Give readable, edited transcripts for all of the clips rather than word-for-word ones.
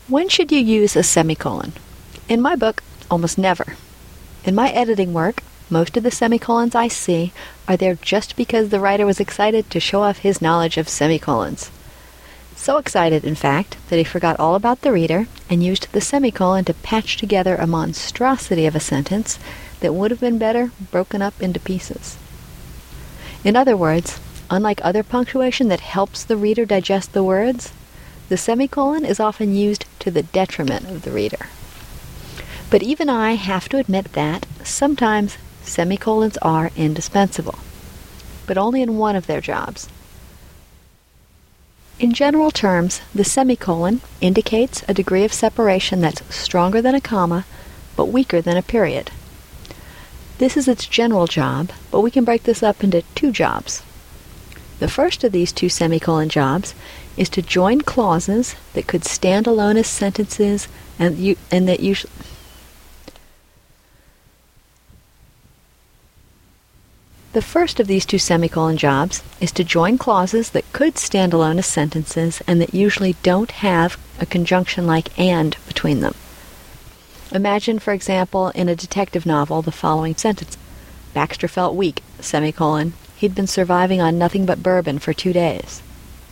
When should you use a semicolon? In my book, almost never. In my editing work, most of the semicolons I see are there just because the writer was excited to show off his knowledge of semicolons. So excited, in fact, that he forgot all about the reader and used the semicolon to patch together a monstrosity of a sentence that would have been better broken up into pieces. In other words, unlike other punctuation that helps the reader digest the words, the semicolon is often used to the detriment of the reader. But even I have to admit that sometimes semicolons are indispensable, but only in one of their jobs. In general terms, the semicolon indicates a degree of separation that's stronger than a comma, but weaker than a period. This is its general job, but we can break this up into two jobs. The first of these two semicolon jobs is to join clauses that could stand alone as sentences that usually The first of these two semicolon jobs is to join clauses that could stand alone as sentences and that usually don't have a conjunction like "and" between them. Imagine, for example, in a detective novel, the following sentence. Baxter felt weak, semicolon. He'd been surviving on nothing but bourbon for 2 days.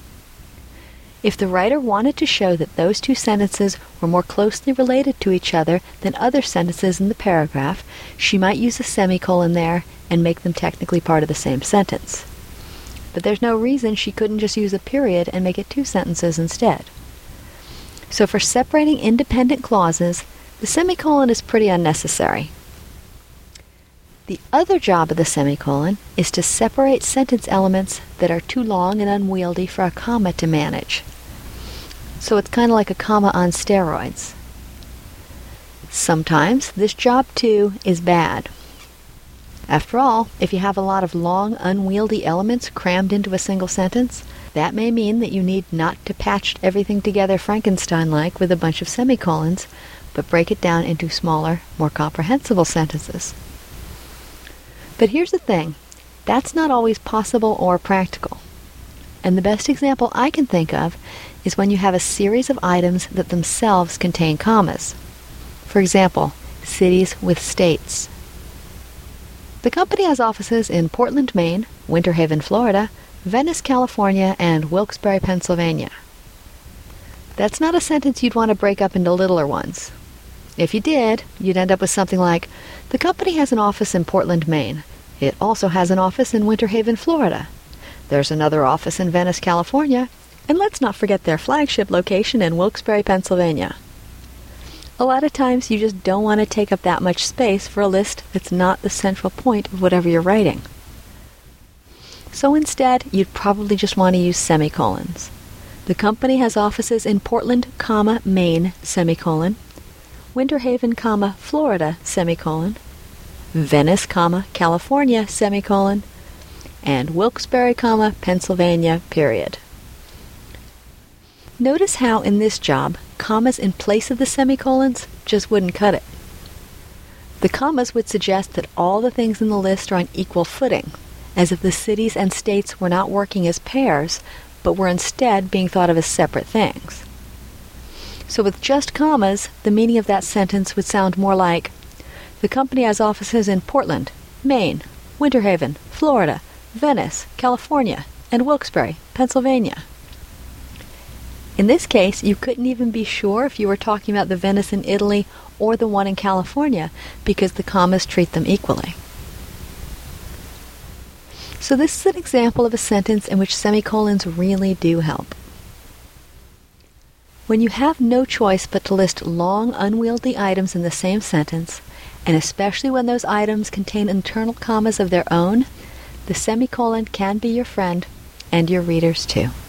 If the writer wanted to show that those two sentences were more closely related to each other than other sentences in the paragraph, she might use a semicolon there and make them technically part of the same sentence. But there's no reason she couldn't just use a period and make it two sentences instead. So for separating independent clauses, the semicolon is pretty unnecessary. The other job of the semicolon is to separate sentence elements that are too long and unwieldy for a comma to manage. So it's kind of like a comma on steroids. Sometimes this job too is bad. After all, if you have a lot of long, unwieldy elements crammed into a single sentence, that may mean that you need not to patch everything together Frankenstein-like with a bunch of semicolons, but break it down into smaller, more comprehensible sentences. But here's the thing, that's not always possible or practical. And the best example I can think of is when you have a series of items that themselves contain commas. For example, cities with states. The company has offices in Portland, Maine, Winter Haven, Florida, Venice, California, and Wilkes-Barre, Pennsylvania. That's not a sentence you'd want to break up into littler ones. If you did, you'd end up with something like, the company has an office in Portland, Maine. It also has an office in Winter Haven, Florida. There's another office in Venice, California. And let's not forget their flagship location in Wilkes-Barre, Pennsylvania. A lot of times you just don't want to take up that much space for a list that's not the central point of whatever you're writing. So instead, you'd probably just want to use semicolons. The company has offices in Portland, Maine, semicolon, Winter Haven, Florida, semicolon, Venice, California, semicolon, and Wilkes-Barre, Pennsylvania, period. Notice how in this job, commas in place of the semicolons just wouldn't cut it. The commas would suggest that all the things in the list are on equal footing, as if the cities and states were not working as pairs, but were instead being thought of as separate things. So with just commas, the meaning of that sentence would sound more like, the company has offices in Portland, Maine, Winter Haven, Florida, Venice, California, and Wilkes-Barre, Pennsylvania. In this case, you couldn't even be sure if you were talking about the Venice in Italy or the one in California because the commas treat them equally. So this is an example of a sentence in which semicolons really do help. When you have no choice but to list long, unwieldy items in the same sentence, and especially when those items contain internal commas of their own, the semicolon can be your friend and your readers too.